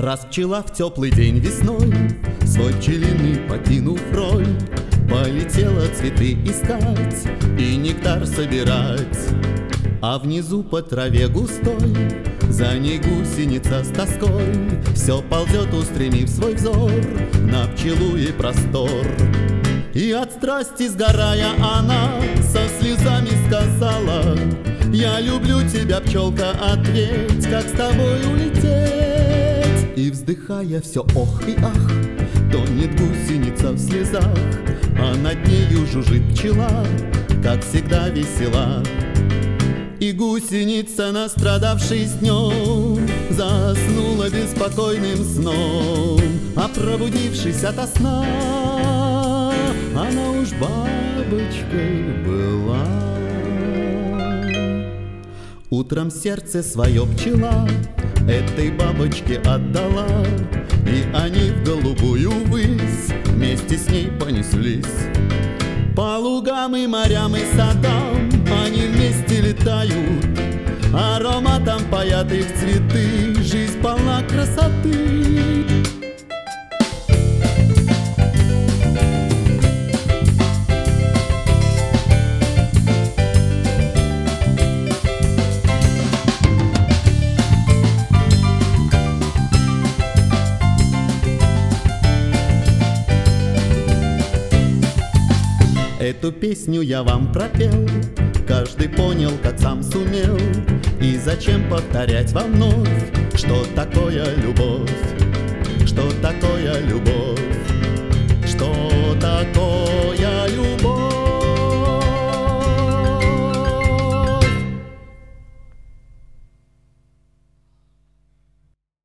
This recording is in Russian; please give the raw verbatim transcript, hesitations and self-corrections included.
Раз пчела в теплый день весной свой пчелиный покинув рой, полетела цветы искать и нектар собирать. А внизу по траве густой за ней гусеница с тоской все ползет, устремив свой взор на пчелу и простор. И от страсти сгорая она со слезами сказала: я люблю тебя, пчелка, ответь, как с тобой улететь. И вздыхая все ох и ах, тонет гусеница в слезах, а над нею жужжит пчела, как всегда весела. И гусеница, настрадавшись днем, заснула беспокойным сном, а пробудившись ото сна, она уж бабочкой была. Утром сердце свое пчела этой бабочке отдала, и они в голубую высь вместе с ней понеслись. По лугам и морям и садам они вместе летают, ароматом паят их цветы, жизнь полна красоты. Эту песню я вам пропел, каждый понял, как сам сумел. И зачем повторять вам вновь, что такое любовь, что такое любовь.